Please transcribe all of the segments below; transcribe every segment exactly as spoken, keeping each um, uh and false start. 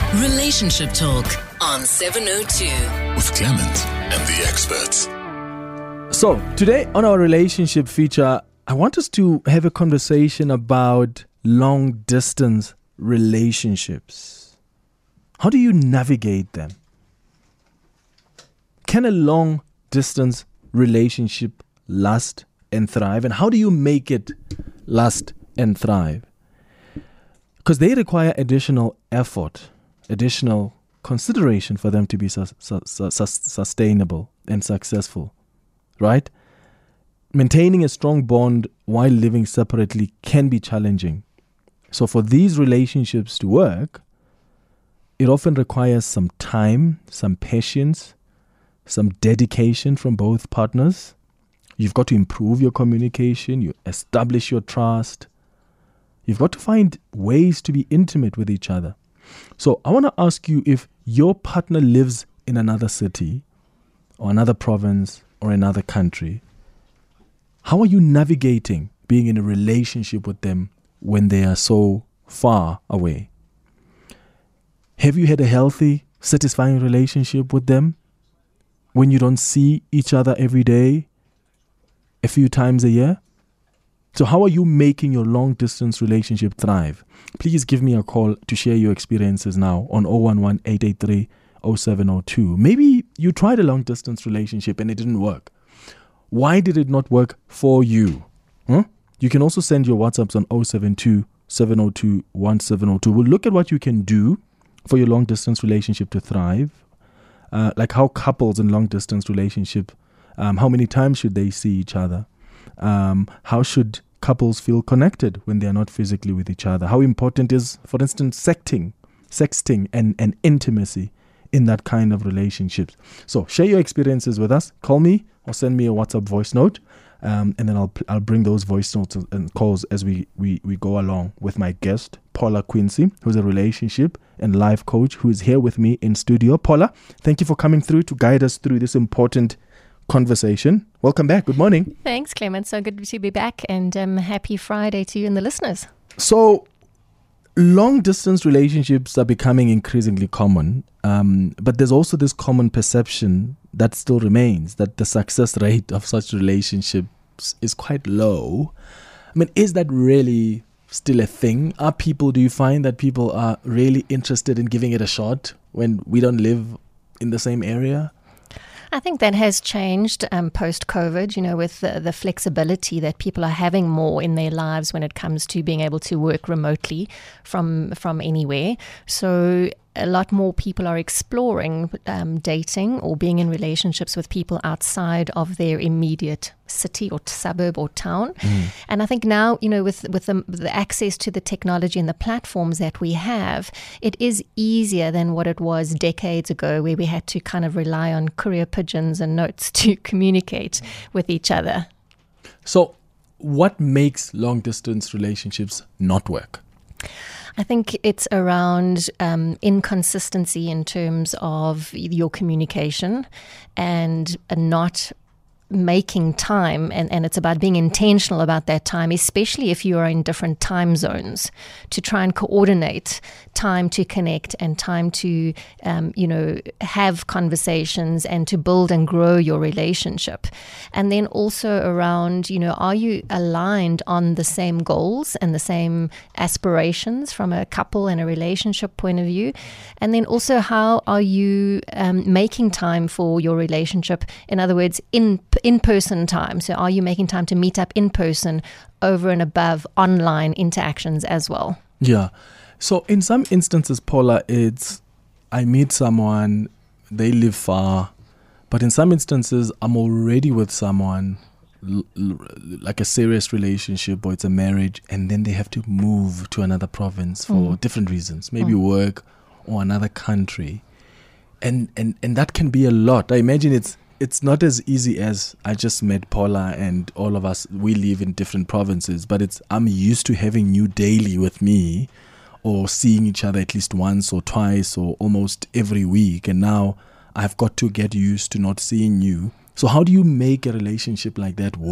Relationship Talk on seven oh two with Clement and the experts. So, today on our relationship feature, I want us to have a conversation about long distance relationships. How do you navigate them? Can a long distance relationship last and thrive? And how do you make it last and thrive? Because they require additional effort, additional consideration for them to be su- su- su- sustainable and successful, right? Maintaining a strong bond while living separately can be challenging. So for these relationships to work, it often requires some time, some patience, some dedication from both partners. You've got to improve your communication, you establish your trust. You've got to find ways to be intimate with each other. So I want to ask you, if your partner lives in another city or another province or another country, how are you navigating being in a relationship with them when they are so far away? Have you had a healthy, satisfying relationship with them when you don't see each other every day, a few times a year? So how are you making your long-distance relationship thrive? Please give me a call to share your experiences now on zero one one, eight eight three, zero seven zero two. Maybe you tried a long-distance relationship and it didn't work. Why did it not work for you? Huh? You can also send your WhatsApps on zero seven two, seven zero two, one seven zero two. We'll look at what you can do for your long-distance relationship to thrive. Uh, like how couples in long-distance relationship, um, how many times should they see each other? Um, how should couples feel connected when they are not physically with each other? How important is, for instance, sexting, sexting and, and intimacy in that kind of relationships? So share your experiences with us. Call me or send me a WhatsApp voice note, um, and then I'll I'll bring those voice notes and calls as we, we, we go along with my guest, Paula Quincy, who's a relationship and life coach, who is here with me in studio. Paula, thank you for coming through to guide us through this important conversation. Welcome back. Good morning. Thanks, Clement. So good to be back, and um, happy Friday to you and the listeners. So, long distance relationships are becoming increasingly common, um, but there's also this common perception that still remains that the success rate of such relationships is quite low. I mean, is that really still a thing? Are people, do you find that people are really interested in giving it a shot when we don't live in the same area? I think that has changed um, post-COVID, you know, with the, the flexibility that people are having more in their lives when it comes to being able to work remotely from from anywhere. So a lot more people are exploring um, dating or being in relationships with people outside of their immediate city or t- suburb or town. Mm. And I think now, you know, with, with the, the access to the technology and the platforms that we have, it is easier than what it was decades ago, where we had to kind of rely on courier pigeons and notes to communicate with each other. So what makes long distance relationships not work? I think it's around um, inconsistency in terms of your communication and not making time, and, and it's about being intentional about that time, especially if you are in different time zones, to try and coordinate time to connect and time to, um, you know, have conversations and to build and grow your relationship. And then also around, you know, are you aligned on the same goals and the same aspirations from a couple and a relationship point of view? And then also, how are you um, making time for your relationship? In other words, in in-person time. So are you making time to meet up in person over and above online interactions as well? Yeah. So in some instances, Paula, it's I meet someone, they live far, but in some instances, I'm already with someone, l- l- like a serious relationship or it's a marriage, and then they have to move to another province for mm. different reasons, maybe mm. work or another country. And, and, and that can be a lot. I imagine it's It's not as easy as I just met Paula and all of us, we live in different provinces, but it's I'm used to having you daily with me or seeing each other at least once or twice or almost every week. And now I've got to get used to not seeing you. So how do you make a relationship like that work?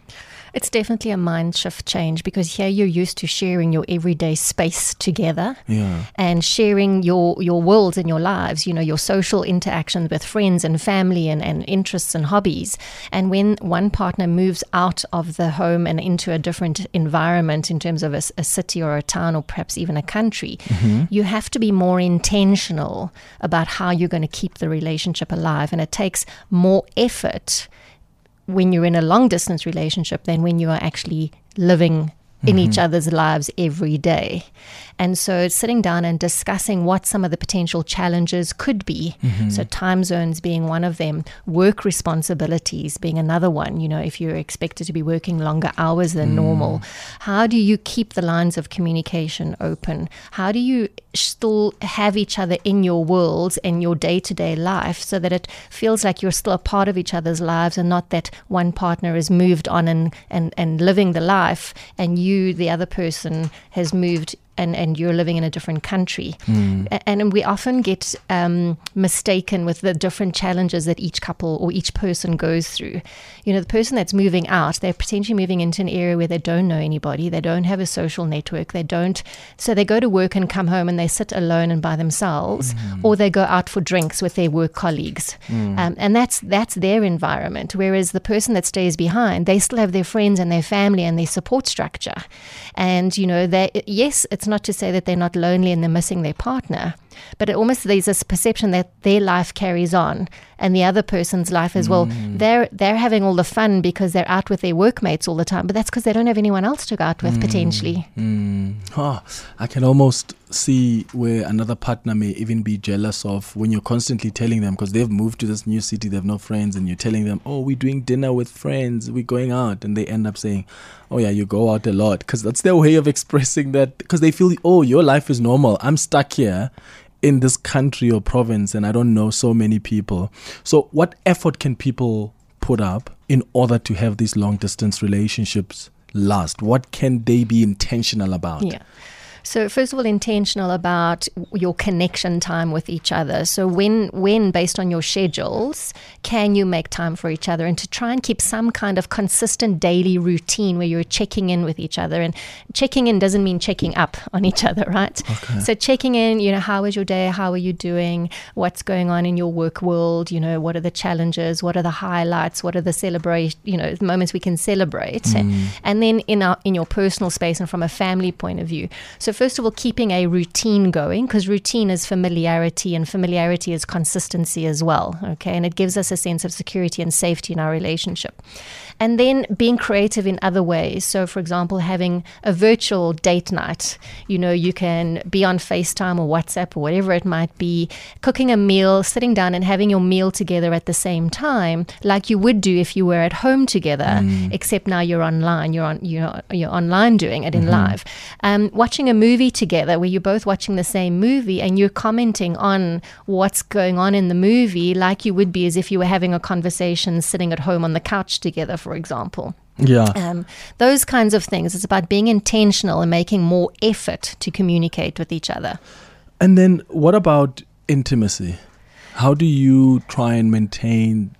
It's definitely a mind shift change, because here you're used to sharing your everyday space together Yeah. and sharing your, your worlds and your lives, you know, your social interactions with friends and family and, and interests and hobbies. And when one partner moves out of the home and into a different environment in terms of a, a city or a town or perhaps even a country, mm-hmm. you have to be more intentional about how you're going to keep the relationship alive. And it takes more effort when you're in a long distance relationship than when you are actually living in mm-hmm. each other's lives every day. And so sitting down and discussing what some of the potential challenges could be. Mm-hmm. So time zones being one of them, work responsibilities being another one. You know, if you're expected to be working longer hours than mm. normal, how do you keep the lines of communication open? How do you still have each other in your worlds and your day-to-day life so that it feels like you're still a part of each other's lives and not that one partner has moved on and, and, and living the life and you, the other person, has moved and, and you're living in a different country. Mm. And, and we often get um, mistaken with the different challenges that each couple or each person goes through. You know, the person that's moving out, they're potentially moving into an area where they don't know anybody, they don't have a social network, they don't, so they go to work and come home and they sit alone and by themselves, mm. or they go out for drinks with their work colleagues. Mm. Um, and that's that's their environment. Whereas the person that stays behind, they still have their friends and their family and their support structure. And, you know, they yes, it's not to say that they're not lonely and they're missing their partner, but it almost there's this perception that their life carries on and the other person's life as mm. well. They're they're having all the fun because they're out with their workmates all the time, but that's because they don't have anyone else to go out with mm. potentially. Mm. Oh, I can almost see where another partner may even be jealous of when you're constantly telling them, because they've moved to this new city, they have no friends, and you're telling them, oh, we're doing dinner with friends, we're going out, and they end up saying, oh yeah, you go out a lot, because that's their way of expressing that, because they feel, oh, your life is normal, I'm stuck here in this country or province and I don't know so many people. So what effort can people put up in order to have these long distance relationships last? What can they be intentional about? Yeah. So first of all, intentional about your connection time with each other. So when, when based on your schedules, can you make time for each other, and to try and keep some kind of consistent daily routine where you're checking in with each other. And checking in doesn't mean checking up on each other, right? Okay. So checking in, you know, how was your day? How are you doing? What's going on in your work world? You know, what are the challenges? What are the highlights? What are the celebrate, you know, the moments we can celebrate? Mm. And then in our, in your personal space and from a family point of view. So first of all, keeping a routine going, because routine is familiarity and familiarity is consistency as well, okay? And it gives us a sense of security and safety in our relationship. And then being creative in other ways. So, for example, having a virtual date night. You know, you can be on FaceTime or WhatsApp or whatever it might be, cooking a meal, sitting down and having your meal together at the same time, like you would do if you were at home together, mm. except now you're online. You're on, you're, you're online doing it in mm-hmm. live. Um, watching a movie together where you're both watching the same movie and you're commenting on what's going on in the movie, like you would be as if you were having a conversation sitting at home on the couch together, for example. Yeah. Um, those kinds of things. It's about being intentional and making more effort to communicate with each other. And then what about intimacy? How do you try and maintain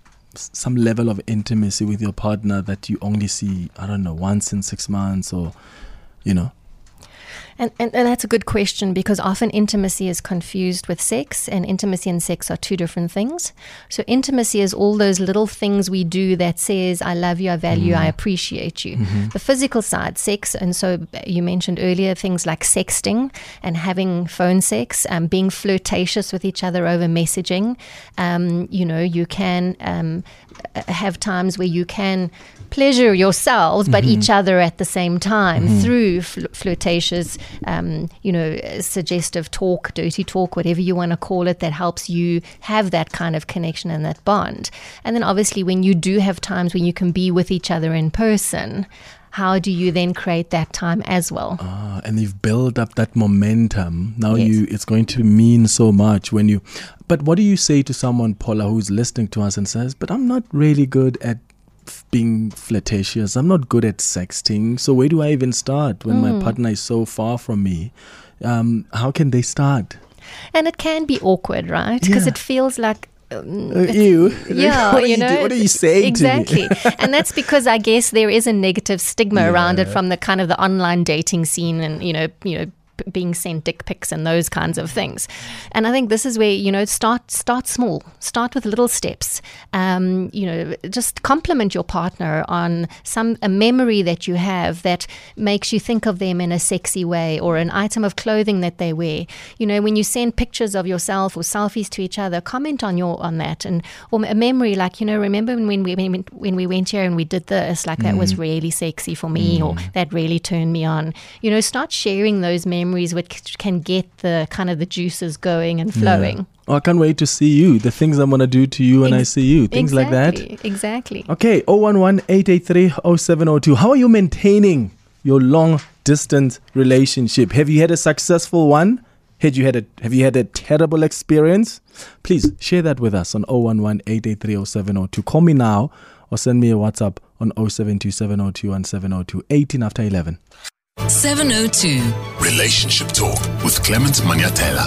some level of intimacy with your partner that you only see, I don't know, once in six months or, you know? And, and and that's a good question, because often intimacy is confused with sex, and intimacy and sex are two different things. So intimacy is all those little things we do that says, I love you, I value, mm. I appreciate you. Mm-hmm. The physical side, sex, and so you mentioned earlier things like sexting and having phone sex, um, being flirtatious with each other over messaging. Um, you know, you can um, have times where you can pleasure yourselves, but mm-hmm. each other at the same time mm-hmm. through fl- flirtatious, um, you know, suggestive talk, dirty talk, whatever you want to call it, that helps you have that kind of connection and that bond. And then obviously when you do have times when you can be with each other in person, how do you then create that time as well? Ah, and you've built up that momentum. Now yes. you, it's going to mean so much when you, but what do you say to someone, Paula, who's listening to us and says, but I'm not really good at being flirtatious, I'm not good at sexting, so where do I even start when mm. my partner is so far from me? Um, how can they start? And it can be awkward, right? Because yeah. it feels like Um, Uh, ew. yeah, what are you you know, do- what are you saying exactly. to me? And that's because I guess there is a negative stigma Yeah. around it from the kind of the online dating scene, and you know, you know, p- being sent dick pics and those kinds of things. And I think this is where, you know, start start small, start with little steps. Um, you know, just compliment your partner on some a memory that you have that makes you think of them in a sexy way, or an item of clothing that they wear. You know, when you send pictures of yourself or selfies to each other, comment on your on that, and or a memory like, you know, remember when we when, when we went here and we did this, like that was really sexy for me, or that really turned me on. You know, start sharing those memories which can get the kind of the juices going and flowing. Yeah. Oh, I can't wait to see you. The things I'm going to do to you when Ex- I see you. Things like that. Exactly, Exactly. Okay, zero one one, eight eight three, zero seven zero two. How are you maintaining your long distance relationship? Have you had a successful one? Had you had a have you had a terrible experience? Please share that with us on zero one one, eight eight three, zero seven zero two. Call me now or send me a WhatsApp on zero seven two seven zero two one seven zero two. eighteen after eleven. seven oh two. Relationship Talk with Clement Maniatela.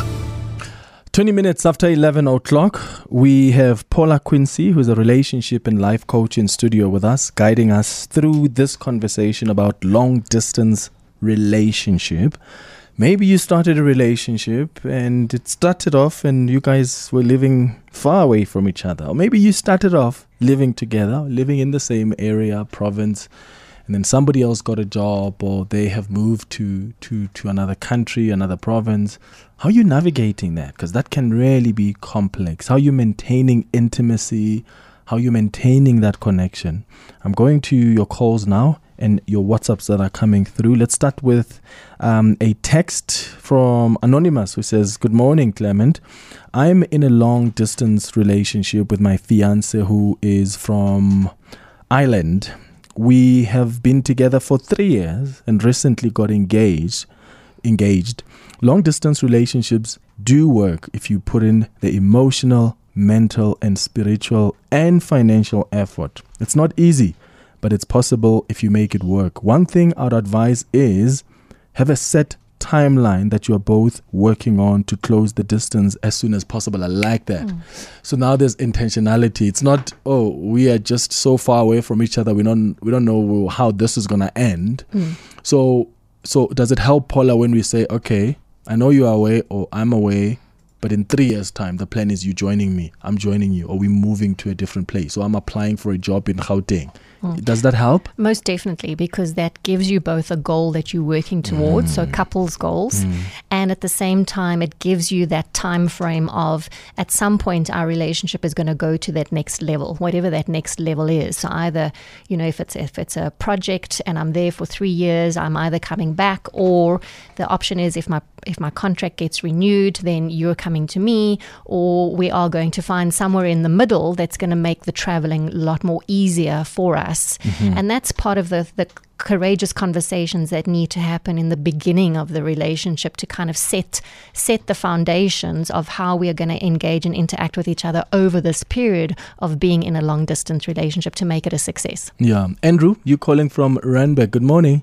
twenty minutes after eleven o'clock, we have Paula Quincy, who's a relationship and life coach in studio with us, guiding us through this conversation about long distance relationship. Maybe you started a relationship and it started off and you guys were living far away from each other. Or maybe you started off living together, living in the same area, province, and then somebody else got a job, or they have moved to, to, to another country, another province. How are you navigating that? Because that can really be complex. How are you maintaining intimacy? How are you maintaining that connection? I'm going to your calls now and your WhatsApps that are coming through. Let's start with um, a text from Anonymous who says, "Good morning, Clement. I'm in a long distance relationship with my fiance who is from Ireland. We have been together for three years and recently got engaged. Engaged. Long distance relationships do work if you put in the emotional, mental, and spiritual and financial effort. It's not easy, but it's possible if you make it work. One thing I'd advise is have a set timeline that you're both working on to close the distance as soon as possible." I like that. Mm. So now there's intentionality. It's not, oh, we are just so far away from each other. We don't we don't know how this is gonna end. Mm. So so does it help, Paula, when we say, okay, I know you are away or I'm away, but in three years' time, the plan is you joining me, I'm joining you, or we're moving to a different place, or I'm applying for a job in Gauteng. Mm. Does that help? Most definitely, because that gives you both a goal that you're working towards, mm. so couples goals, mm. and at the same time, it gives you that time frame of at some point our relationship is going to go to that next level, whatever that next level is. So either, you know, if it's if it's a project and I'm there for three years, I'm either coming back, or the option is if my if my contract gets renewed, then you're coming to me, or we are going to find somewhere in the middle that's going to make the traveling a lot more easier for us. Mm-hmm. And that's part of the, the courageous conversations that need to happen in the beginning of the relationship to kind of set set the foundations of how we are going to engage and interact with each other over this period of being in a long distance relationship to make it a success. Yeah. Andrew, you calling from Randburg. Good morning.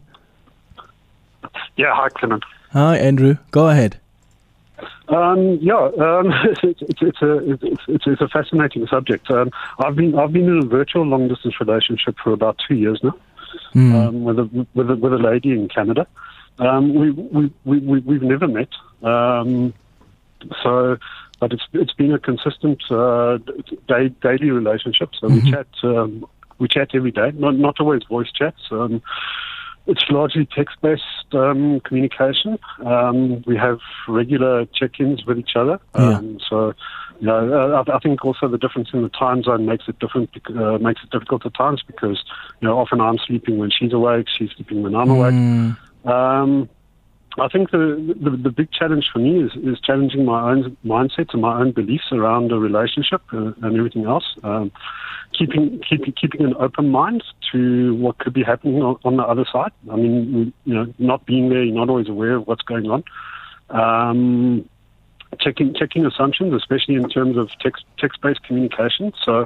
Yeah, hi, Clement. Hi, Andrew. Go ahead. Um, yeah, um, it's, it's, it's, a, it's, it's, it's a fascinating subject. Um, I've been I've been in a virtual long distance relationship for about two years now, mm. um, with a with a with a lady in Canada. Um, we we we we we've never met, um, so but it's it's been a consistent uh, day, daily relationship. So mm-hmm. we chat um, we chat every day, not not always voice chats. Um, It's largely text-based um, communication. Um, we have regular check-ins with each other. Yeah. Um, so, you know, I, I think also the difference in the time zone makes it different. Uh, makes it difficult at times because, you know, often I'm sleeping when she's awake, she's sleeping when I'm awake. Mm. Um, I think the, the the big challenge for me is, is challenging my own mindset and my own beliefs around a relationship uh, and everything else. Um, keeping keeping keeping an open mind to what could be happening on, on the other side. I mean, you know, not being there, you're not always aware of what's going on. Um, checking checking assumptions, especially in terms of text text based communication. So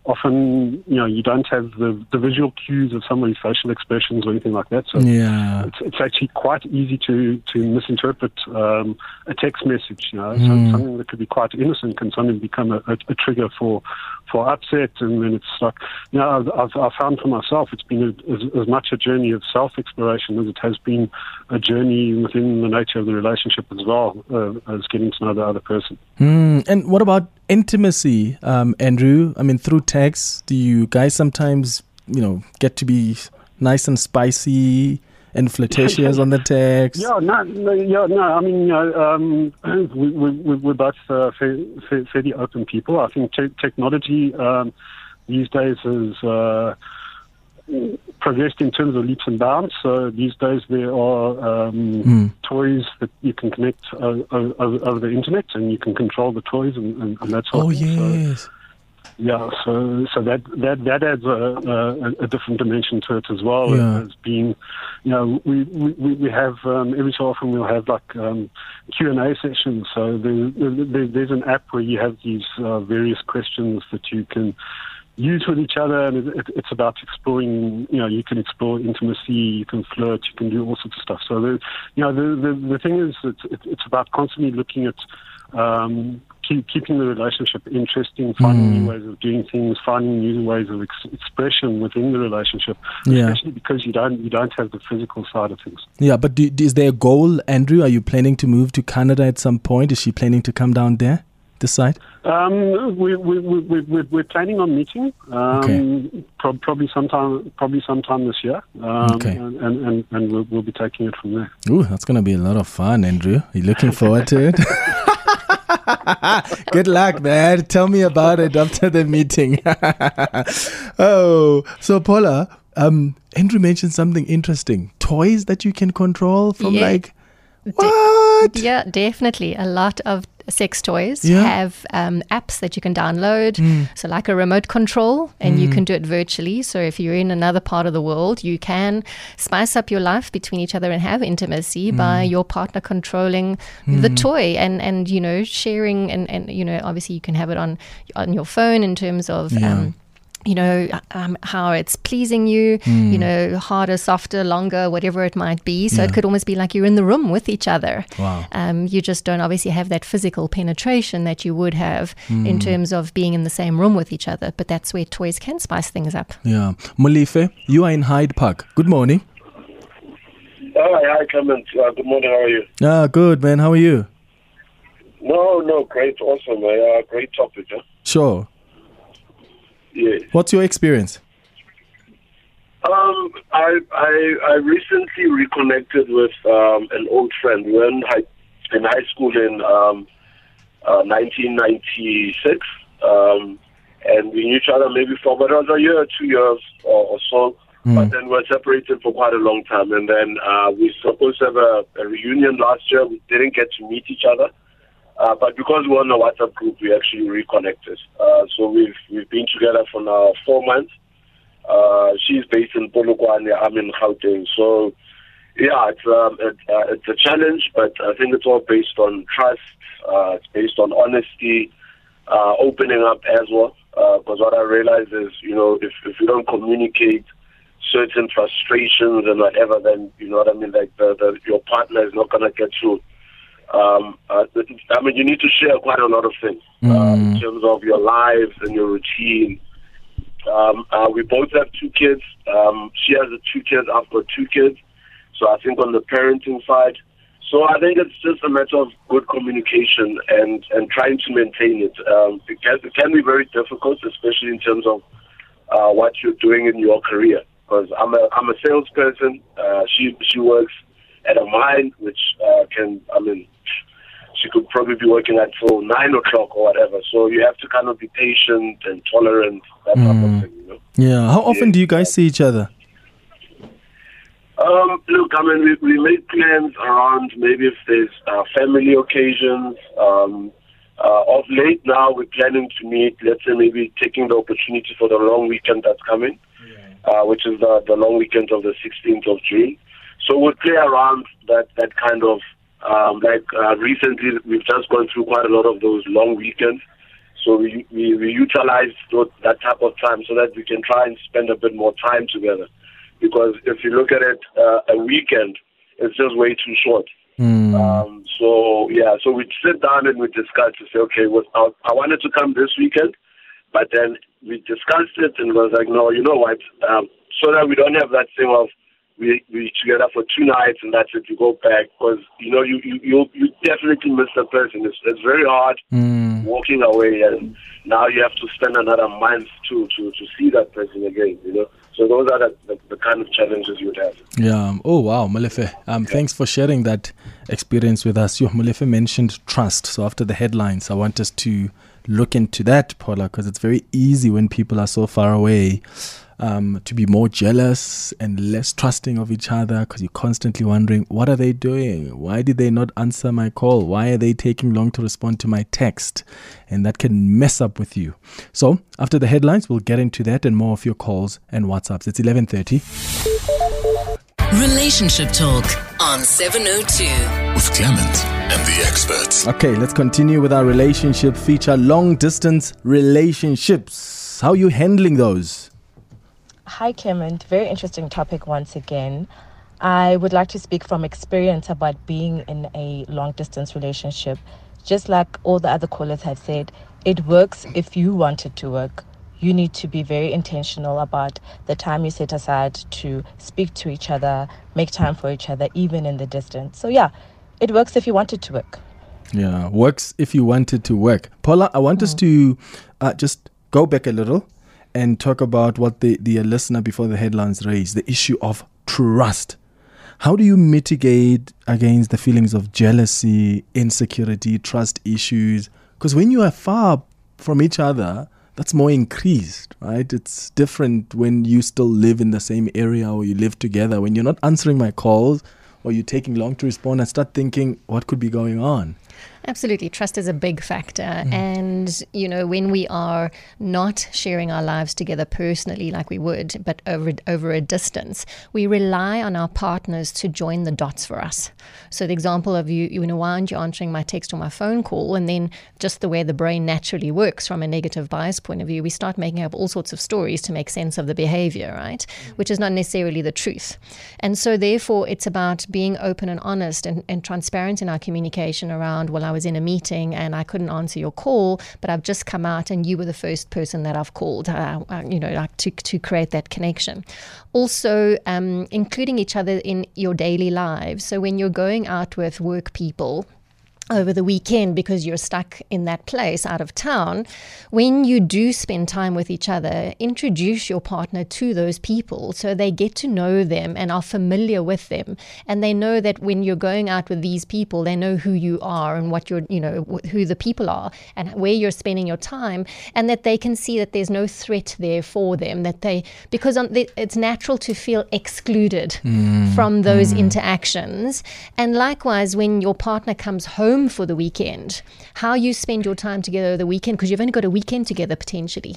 often, you know, you don't have the, the visual cues of somebody's facial expressions or anything like that. So yeah. it's, it's actually quite easy to, to misinterpret um, a text message. You know, Mm. so something that could be quite innocent can suddenly become a, a, a trigger for for upset, and then it's like, you know, I've, I've, I've found for myself it's been a, as, as much a journey of self-exploration as it has been a journey within the nature of the relationship as well, uh, as getting to know the other person. Mm. And what about intimacy, um, Andrew? I mean, through text, do you guys sometimes, you know, get to be nice and spicy and flirtatious on the text? Yeah, no, no, yeah, no. I mean, you know, um, we, we, we're both uh, fairly, fairly open people. I think te- technology um, these days has uh, progressed in terms of leaps and bounds. So these days there are um, Mm. toys that you can connect uh, over, over the internet, and you can control the toys and, and, and that sort Oh, of thing. So, yes. yeah, so so that that that adds a, a, a different dimension to it as well. Yeah. As being, you know, we we, we have um, every so often we'll have like um, Q and A sessions. So there, there, there's an app where you have these uh, various questions that you can use with each other, and it, it, it's about exploring. You know, you can explore intimacy, you can flirt, you can do all sorts of stuff. So the, you know, the the, the thing is, it's it, it's about constantly looking at. Um, keep, keeping the relationship interesting, finding Mm. new ways of doing things, finding new ways of ex- expression within the relationship, Yeah. especially because you don't you don't have the physical side of things. Yeah, but do, is there a goal, Andrew? Are you planning to move to Canada at some point? Is she planning to come down there, this side? Um, we, we, we, we, we- we're planning on meeting, um, Okay. pro- probably sometime probably sometime this year, um, Okay. and, and, and, and we'll, we'll be taking it from there. Ooh, that's going to be a lot of fun, Andrew. Are you looking forward to it? Good luck, man. Tell me about it after the meeting. Oh, so Paula, um, Andrew mentioned something interesting. Toys that you can control from Yeah. like, what? Yeah, definitely. A lot of sex toys Yeah. have um, apps that you can download. Mm. So like a remote control, and you can do it virtually. So if you're in another part of the world, you can spice up your life between each other and have intimacy by your partner controlling the toy and, and you know, sharing. And, and, you know, obviously you can have it on, on your phone in terms of... Yeah. Um, you know, um, how it's pleasing you, you know, harder, softer, longer, whatever it might be. So Yeah. it could almost be like you're in the room with each other. Wow. Um, you just don't obviously have that physical penetration that you would have in terms of being in the same room with each other. But that's where toys can spice things up. Yeah. Molefe, you are in Hyde Park. Good morning. Hi, hi, Clement. Uh, good morning. How are you? Ah, good, man. How are you? No, no, great, awesome. Uh, great topic. Huh? Sure. Yeah. What's your experience? Um, I, I I recently reconnected with um, an old friend. We were in high, in high school in um, uh, nineteen ninety-six, um, and we knew each other maybe for about a year or two years or, or so. Mm. But then we were separated for quite a long time, and then uh, we were supposed to have a, a reunion last year. We didn't get to meet each other. Uh, but because we're on a WhatsApp group, we actually reconnected. Uh, so we've we've been together for now four months. Uh, she's based in Polokwane, I'm in Gauteng. So, yeah, it's um, it, uh, it's a challenge, but I think it's all based on trust. Uh, it's based on honesty, uh, opening up as well. Because uh, what I realize is, you know, if if you don't communicate certain frustrations and whatever, then you know what I mean. Like the, the your partner is not gonna get through. Um, uh, I mean, you need to share quite a lot of things uh, Mm. in terms of your lives and your routine. Um, uh, we both have two kids. Um, she has two kids. I've got two kids. So I think on the parenting side, so I think it's just a matter of good communication and, and trying to maintain it. Um, it, can, it can be very difficult, especially in terms of uh, what you're doing in your career. Because I'm a I'm a salesperson. Uh, she she works at a mine, which uh, can I mean. She could probably be working until nine o'clock or whatever. So you have to kind of be patient and tolerant, that type Mm. of thing, you know. Yeah. How often Yeah. do you guys see each other? Um, look, I mean, we, we make plans around maybe if there's uh, family occasions. Um, uh, of late now, we're planning to meet, let's say maybe taking the opportunity for the long weekend that's coming, uh, which is the, the long weekend of the sixteenth of June. So we'll play around that, that kind of Um, like uh, recently, we've just gone through quite a lot of those long weekends. So we, we, we utilize that type of time so that we can try and spend a bit more time together. Because if you look at it, uh, a weekend, it's just way too short. Mm. Um, so, yeah, so we sit down and we discuss to say, okay, well, I, I wanted to come this weekend, but then we discussed it and was like, no, you know what, um, so that we don't have that thing of we we together for two nights and that's it, you go back, because, you know, you, you, you, you definitely miss the person. It's, it's very hard Mm. walking away, and now you have to spend another month to, to, to see that person again, you know. So those are the, the, the kind of challenges you would have. Yeah. Oh, wow, Molefe. Um, Yeah. Thanks for sharing that experience with us. Yo, Molefe mentioned trust. So after the headlines, I want us to look into that, Paula, because it's very easy when people are so far away um, to be more jealous and less trusting of each other, because you're constantly wondering, what are they doing? Why did they not answer my call? Why are they taking long to respond to my text? And that can mess up with you. So after the headlines, we'll get into that and more of your calls and WhatsApps. It's eleven thirty. Relationship Talk on seven oh two. With Clement and the experts. Okay, let's continue with our relationship feature, long distance relationships. How are you handling those? Hi, Clement. Very interesting topic once again. I would like to speak from experience about being in a long-distance relationship. Just like all the other callers have said, it works if you want it to work. You need to be very intentional about the time you set aside to speak to each other, make time for each other, even in the distance. So yeah, it works if you want it to work. Yeah, works if you want it to work. Paula, I want mm. us to uh, just go back a little and talk about what the, the listener before the headlines raised, the issue of trust. How do you mitigate against the feelings of jealousy, insecurity, trust issues? Because when you are far from each other, that's more increased, right? It's different when you still live in the same area or you live together. When you're not answering my calls or you're taking long to respond, I start thinking, what could be going on? Absolutely. Trust is a big factor. Mm. And, you know, when we are not sharing our lives together personally like we would, but over, over a distance, we rely on our partners to join the dots for us. So the example of you, you know, why aren't you answering my text or my phone call? And then just the way the brain naturally works from a negative bias point of view, we start making up all sorts of stories to make sense of the behavior, right? Mm. Which is not necessarily the truth. And so therefore, it's about being open and honest and, and transparent in our communication around, well, I was in a meeting and I couldn't answer your call, but I've just come out and you were the first person that I've called, uh, uh, you know, like to, to create that connection. Also, um, including each other in your daily lives. So when you're going out with work people over the weekend because you're stuck in that place out of town, when you do spend time with each other, introduce your partner to those people so they get to know them and are familiar with them. And they know that when you're going out with these people, they know who you are and what you're, you know, who the people are and where you're spending your time, and that they can see that there's no threat there for them, that they, because on the, it's natural to feel excluded mm. from those mm. interactions. And likewise, when your partner comes home for the weekend, how you spend your time together over the weekend, because you've only got a weekend together potentially,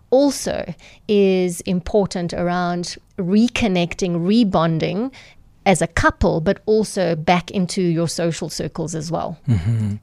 also is important around reconnecting, rebonding as a couple, but also back into your social circles as well. Mm-hmm.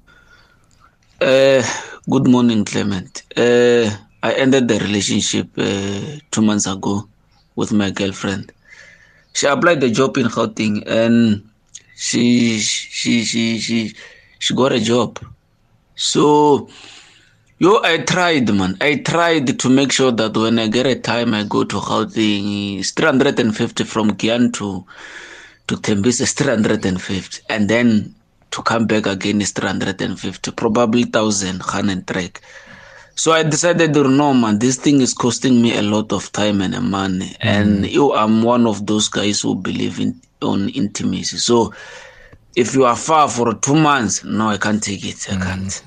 Uh, good morning, Clement. Uh, I ended the relationship uh, two months ago with my girlfriend. She applied the job in Gauteng and she she she she she got a job. So, yo, I tried, man. I tried to make sure that when I get a time, I go to Gauteng. It's three hundred fifty from Gyan to to Tembisa, it's three hundred fifty, and then to come back again is three hundred fifty, probably one thousand hand trek. So I decided, no, man, this thing is costing me a lot of time and money. Mm. And you, I'm one of those guys who believe in on intimacy. So if you are far for two months, no, I can't take it. I can't. Mm,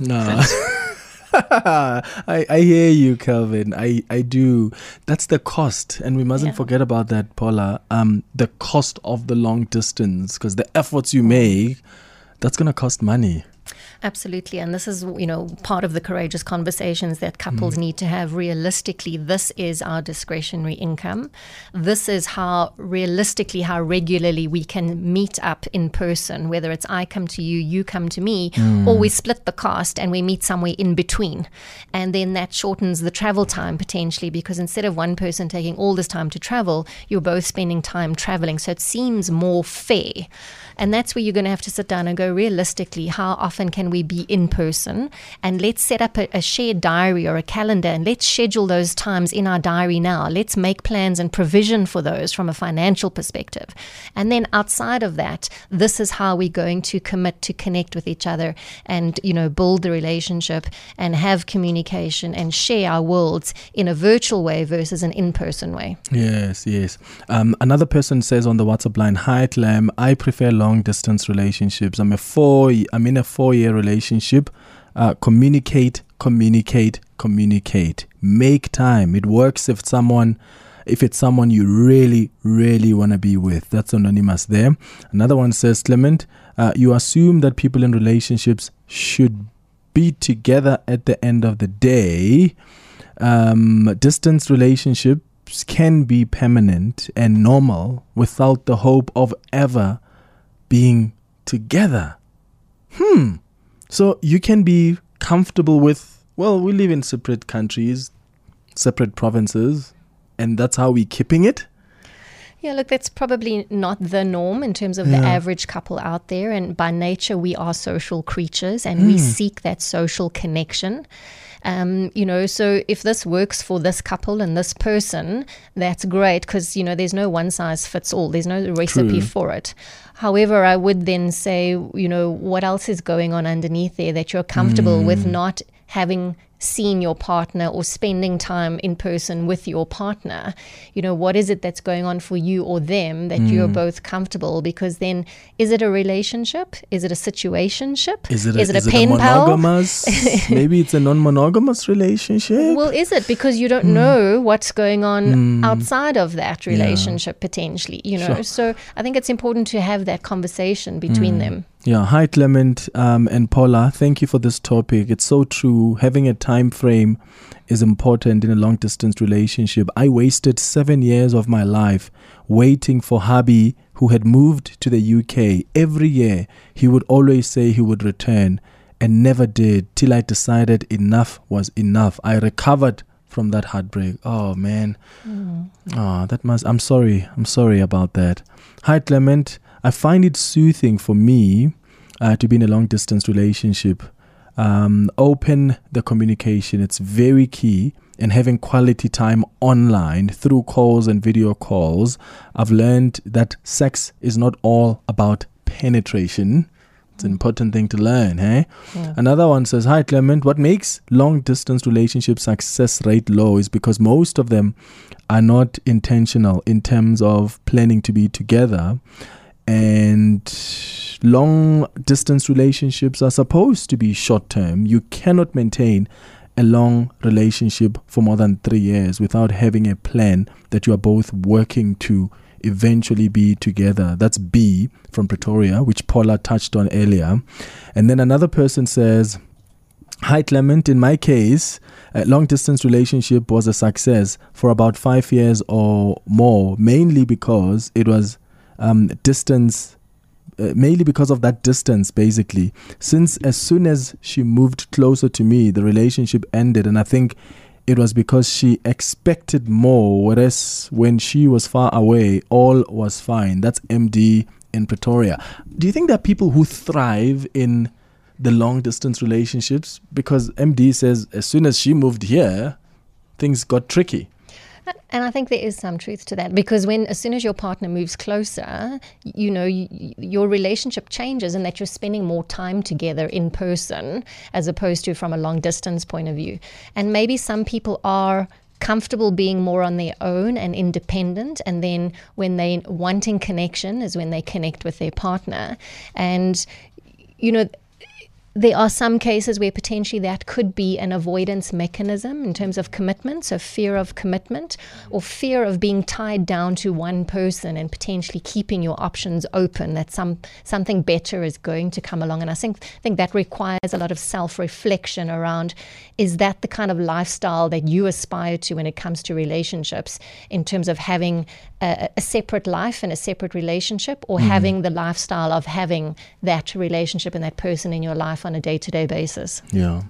no. I, I hear you, Kelvin. I, I do. That's the cost. And we mustn't yeah. forget about that, Paula. Um, the cost of the long distance, because the efforts you make, that's going to cost money. Absolutely. And this is, you know, part of the courageous conversations that couples mm. need to have realistically. This is our discretionary income. This is how realistically, how regularly we can meet up in person, whether it's I come to you, you come to me, mm. or we split the cost and we meet somewhere in between. And then that shortens the travel time potentially, because instead of one person taking all this time to travel, you're both spending time traveling. So it seems more fair. And that's where you're going to have to sit down and go, realistically, how often can we be in person? And let's set up a, a shared diary or a calendar, and let's schedule those times in our diary now. Let's make plans and provision for those from a financial perspective. And then outside of that, this is how we're going to commit to connect with each other and, you know, build the relationship and have communication and share our worlds in a virtual way versus an in-person way. Yes, yes. Um, another person says on the WhatsApp line, "Hi, Clem, I prefer long distance relationships. I'm a four. I'm in a four-year relationship. Uh, communicate, communicate, communicate. Make time. It works if someone, if it's someone you really, really want to be with." That's anonymous there. Another one says, "Clement, uh, you assume that people in relationships should be together at the end of the day. Um, distance relationships can be permanent and normal without the hope of ever being together." Hmm. So you can be comfortable with, well, we live in separate countries, separate provinces, and that's how we're keeping it? Yeah, look, that's probably not the norm in terms of Yeah. the average couple out there. And by nature, we are social creatures and Mm. we seek that social connection. Um, you know, so if this works for this couple and this person, that's great, because, you know, there's no one size fits all. There's no recipe True. for it. However, I would then say, you know, what else is going on underneath there that you're comfortable Mm. with not having seen your partner or spending time in person with your partner? You know, what is it that's going on for you or them that you're both comfortable? Because then, is it a relationship? Is it a situationship? Is it a, is it is a it pen a pal? monogamous? Maybe it's a non-monogamous relationship. Well, is it? Because you don't know what's going on outside of that relationship potentially, you know. Sure. So I think it's important to have that conversation between them. Yeah. Hi, Clement um, and Paula. Thank you for this topic. It's so true. Having a time frame is important in a long distance relationship. I wasted seven years of my life waiting for hubby who had moved to the U K. Every year he would always say he would return and never did, till I decided enough was enough. I recovered from that heartbreak. Oh man. Mm. Oh, that must I'm sorry. I'm sorry about that. Hi, Clement. I find it soothing for me uh, to be in a long distance relationship. Um, open the communication. It's very key. And having quality time online through calls and video calls. I've learned that sex is not all about penetration. It's an important thing to learn, hey? Yeah. Another one says, "Hi, Clement. What makes long distance relationship success rate low is because most of them are not intentional in terms of planning to be together. And long distance relationships are supposed to be short term. You cannot maintain a long relationship for more than three years without having a plan that you are both working to eventually be together." That's B from Pretoria, which Paula touched on earlier. And then another person says, "Hi, Clement. In my case, a long distance relationship was a success for about five years or more, mainly because it was Um, distance, uh, mainly because of that distance, basically. Since as soon as she moved closer to me, the relationship ended. And I think it was because she expected more, whereas when she was far away, all was fine." That's M D in Pretoria. Do you think there are people who thrive in the long distance relationships? Because M D says as soon as she moved here, things got tricky. And I think there is some truth to that, because when, as soon as your partner moves closer, you know, you, your relationship changes, and that you're spending more time together in person as opposed to from a long distance point of view. And maybe some people are comfortable being more on their own and independent, and then when they wanting connection is when they connect with their partner. And, you know, there are some cases where potentially that could be an avoidance mechanism in terms of commitment, so fear of commitment or fear of being tied down to one person and potentially keeping your options open, that some something better is going to come along. And I think, I think that requires a lot of self-reflection around, is that the kind of lifestyle that you aspire to when it comes to relationships, in terms of having a, a separate life and a separate relationship, or mm. having the lifestyle of having that relationship and that person in your life on a day-to-day basis? Yeah.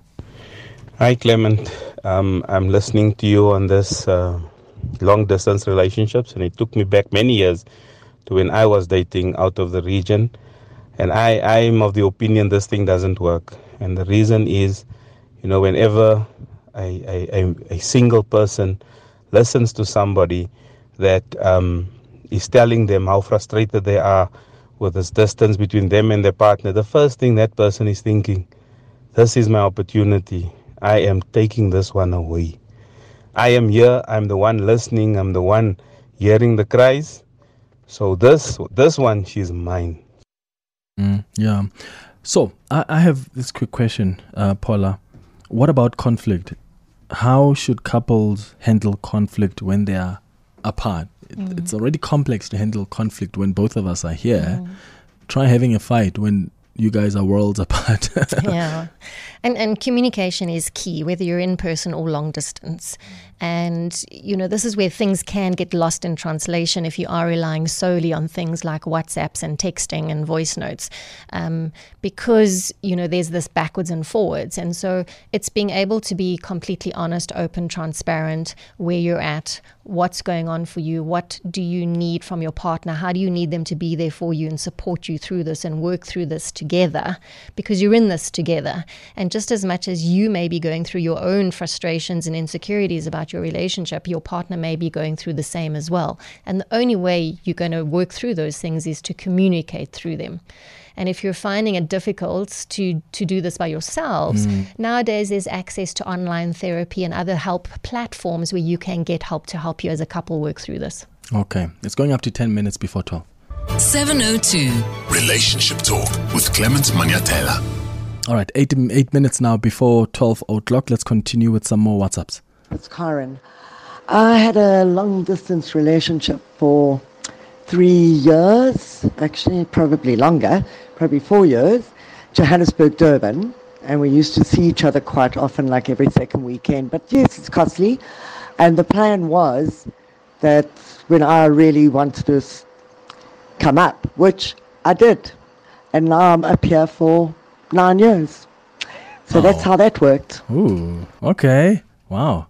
Hi, Clement. Um, I'm listening to you on this uh, long-distance relationships, and it took me back many years to when I was dating out of the region. And I, I'm of the opinion this thing doesn't work. And the reason is, you know, whenever a, a, a single person listens to somebody that um, is telling them how frustrated they are with this distance between them and their partner, the first thing that person is thinking, this is my opportunity. I am taking this one away. I am here. I'm the one listening. I'm the one hearing the cries. So this this one, she's mine. Mm, yeah. So I, I have this quick question, uh, Paula. What about conflict? How should couples handle conflict when they are apart? Mm. It's already complex to handle conflict when both of us are here. Mm. Try having a fight when you guys are worlds apart. Yeah. And and communication is key, whether you're in person or long distance. And, you know, this is where things can get lost in translation if you are relying solely on things like WhatsApps and texting and voice notes, um, because, you know, there's this backwards and forwards. And so it's being able to be completely honest, open, transparent, where you're at, what's going on for you, what do you need from your partner, how do you need them to be there for you and support you through this and work through this together, because you're in this together. And just as much as you may be going through your own frustrations and insecurities about your relationship, your partner may be going through the same as well. And the only way you're going to work through those things is to communicate through them. And if you're finding it difficult to, to do this by yourselves, mm. nowadays there's access to online therapy and other help platforms where you can get help to help you as a couple work through this. Okay. It's going up to ten minutes before twelve. seven oh two Relationship Talk with Clement Manyatela. All right. Eight, eight minutes now before twelve o'clock. Let's continue with some more WhatsApps. It's Karen. I had a long-distance relationship for three years, actually probably longer, probably four years, Johannesburg, Durban, and we used to see each other quite often, like every second weekend. But yes, it's costly. And the plan was that when I really wanted to come up, which I did, and now I'm up here for nine years. So oh. that's how that worked. Ooh, okay. Wow.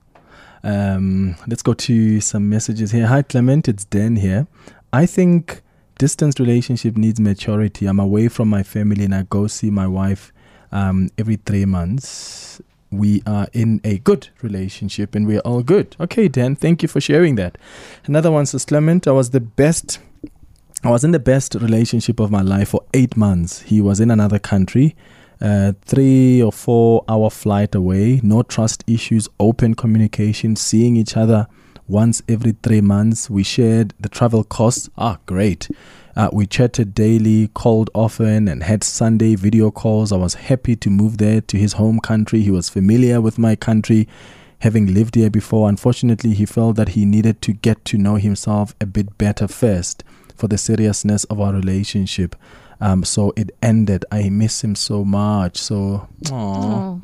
Um, let's go to some messages here. Hi, Clement. It's Dan here. I think distance relationship needs maturity. I'm away from my family and I go see my wife um, every three months. We are in a good relationship and we're all good. Okay, Dan, thank you for sharing that. Another one says, Clement, I was the best, I was in the best relationship of my life for eight months. He was in another country, uh, three or four hour flight away, no trust issues, open communication, seeing each other once every three months. We shared the travel costs. Ah, great. Uh, we chatted daily, called often, and had Sunday video calls. I was happy to move there to his home country. He was familiar with my country, having lived here before. Unfortunately, he felt that he needed to get to know himself a bit better first for the seriousness of our relationship. Um, so it ended. I miss him so much. So, aww.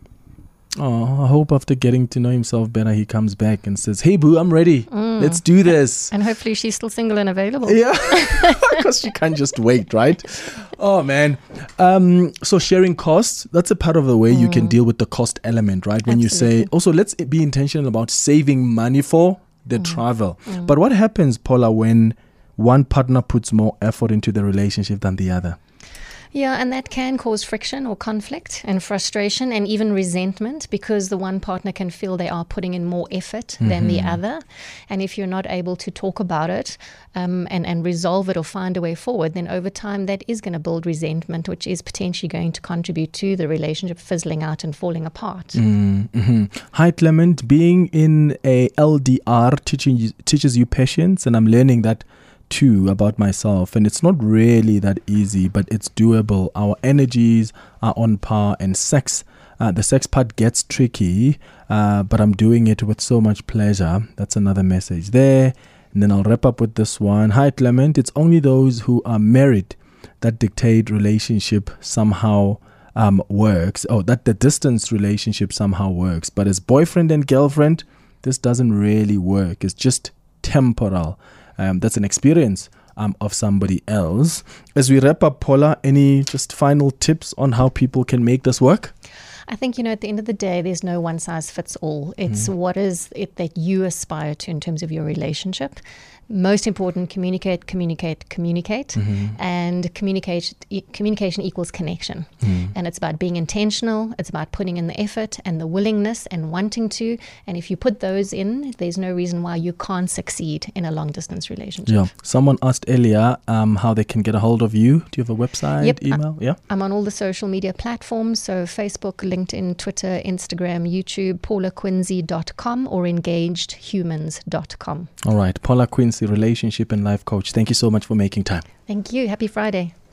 Oh, I hope after getting to know himself better, he comes back and says, hey, boo, I'm ready. Mm. Let's do this. And hopefully she's still single and available. Yeah, because she can't just wait, right? Oh, man. Um, so sharing costs, that's a part of the way mm. you can deal with the cost element, right? When Absolutely. You say, also, let's be intentional about saving money for the mm. travel. Mm. But what happens, Paula, when one partner puts more effort into the relationship than the other? Yeah, and that can cause friction or conflict and frustration and even resentment, because the one partner can feel they are putting in more effort mm-hmm. than the other. And if you're not able to talk about it um, and, and resolve it or find a way forward, then over time that is going to build resentment, which is potentially going to contribute to the relationship fizzling out and falling apart. Mm-hmm. Hi, Clement. Being in a L D R teaching you, teaches you patience, and I'm learning that too about myself, and it's not really that easy, but it's doable. Our energies are on par, and sex, uh, the sex part gets tricky, uh, but I'm doing it with so much pleasure. That's another message there. And then I'll wrap up with this one. Hi, Clement. It's only those who are married that dictate relationship somehow um, works. Oh, that the distance relationship somehow works. But as boyfriend and girlfriend, this doesn't really work. It's just temporal. Um, that's an experience um, of somebody else. As we wrap up, Paula, any just final tips on how people can make this work? I think, you know, at the end of the day, there's no one size fits all. It's mm. what is it that you aspire to in terms of your relationship. Most important, communicate, communicate, communicate. Mm-hmm. And communicate, e- communication equals connection. Mm. And it's about being intentional. It's about putting in the effort and the willingness and wanting to. And if you put those in, there's no reason why you can't succeed in a long-distance relationship. Yeah. Someone asked earlier um, how they can get a hold of you. Do you have a website, yep. email? I, yeah. I'm on all the social media platforms. So Facebook, LinkedIn, Twitter, Instagram, YouTube, paula quincy dot com or engaged humans dot com. All right. Paula Quincy, relationship and life coach. Thank you so much for making time. Thank you. Happy Friday.